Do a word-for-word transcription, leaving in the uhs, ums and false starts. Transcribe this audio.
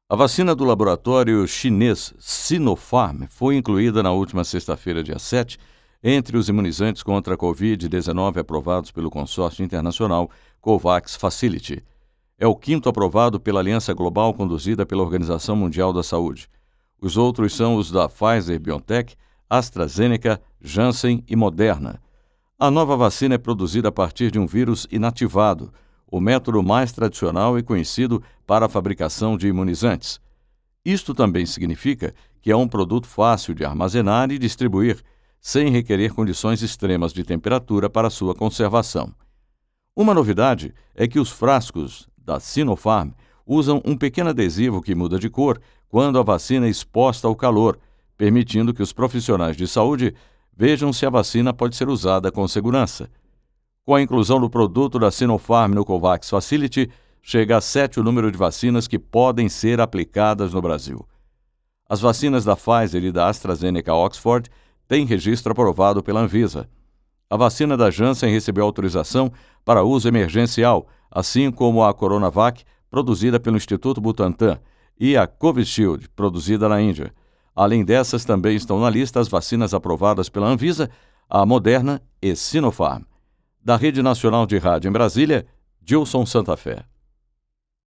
A vacina do laboratório chinês Sinopharm foi incluída na última sexta-feira, dia sete, entre os imunizantes contra a covid dezenove aprovados pelo consórcio internacional COVAX Facility. É o quinto aprovado pela aliança global conduzida pela Organização Mundial da Saúde. Os outros são os da Pfizer-BioNTech, AstraZeneca, Janssen e Moderna. A nova vacina é produzida a partir de um vírus inativado, o método mais tradicional e conhecido para a fabricação de imunizantes. Isto também significa que é um produto fácil de armazenar e distribuir, sem requerer condições extremas de temperatura para sua conservação. Uma novidade é que os frascos da Sinopharm usam um pequeno adesivo que muda de cor quando a vacina é exposta ao calor, permitindo que os profissionais de saúde vejam se a vacina pode ser usada com segurança. Com a inclusão do produto da Sinopharm no COVAX Facility, chega a sete o número de vacinas que podem ser aplicadas no Brasil. As vacinas da Pfizer e da AstraZeneca Oxford têm registro aprovado pela Anvisa. A vacina da Janssen recebeu autorização para uso emergencial, assim como a Coronavac, produzida pelo Instituto Butantan, e a Covishield, produzida na Índia. Além dessas, também estão na lista as vacinas aprovadas pela Anvisa, a Moderna e Sinopharm. Da Rede Nacional de Rádio em Brasília, Gilson Santa Fé.